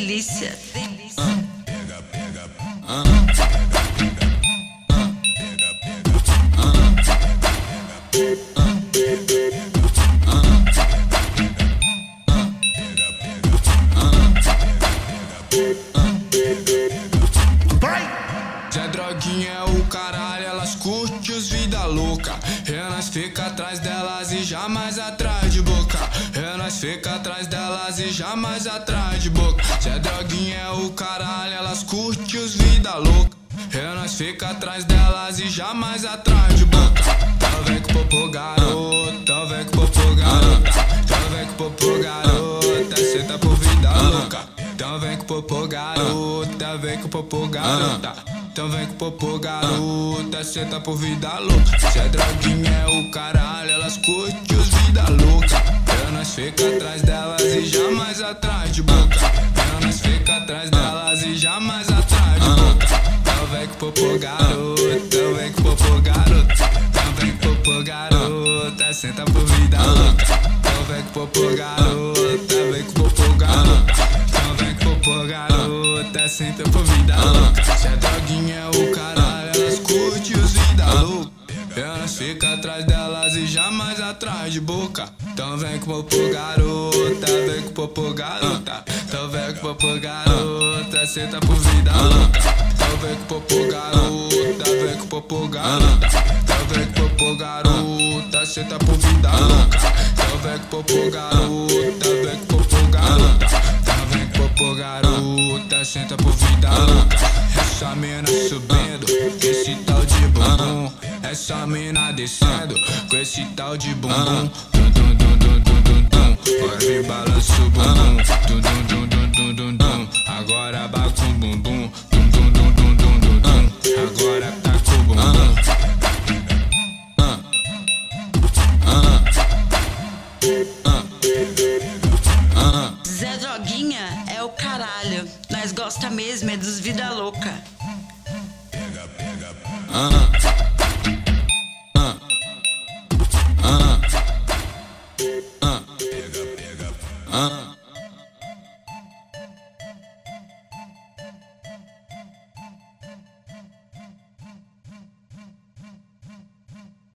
delícia. Zé Droguinha é o caralho, elas curtem os vida louca. E nós fica atrás delas e jamais atrás de boca. E nós fica atrás delas e jamais atrás de boca. Zé Droguinha é o caralho, elas curtem os vida louca. E nós fica atrás delas e jamais atrás de boca. Então vem com o popô garota, então vem com o popô garota. Então vem com o popô garota, senta por vida louca. Então vem com o popô garota, vem com o popô garota. Então vem com o popô garota, senta por vida louca. Zé Droguinha é o caralho, elas curtem os vida louca. E nós fica atrás delas e jamais atrás de boca. E nós fica atrás delas e jamais atrás de boca. Então vem com o popô garota, então vem com o popô garota. Então vem com o popô garota, senta por vida louca. Então vem com o popô garota, vem com o popô garota. Então vem com o popô garota, senta por vida louca. Zé Droguinha é o caralho, elas curtem os vida louca. E nós fica atrás delas e jamais atrás de boca. Então vem com o popô garota, vem com o popô garota. Então vem com o popô garota, senta por vida louca. Então vem com o popô garota, vem com o popô garota. Então vem com o popô garota, senta por vida louca. Então vem com o popô garota, vem com o popô garota. Então vem com o popô garota, senta por vida louca. Essa mina subindo, esse tal de bumbum. Essa mina descendo, com esse tal de bumbum. Dum dum dum dum dum dum dum. Agora me balança o bumbum. Dum dum dum dum dum dum dum. Agora bate o bumbum. Dum dum dum dum dum dum dum. Agora tá com o bumbum. Zé Droguinha é o caralho, nós gosta mesmo é dos vida louca. Pega,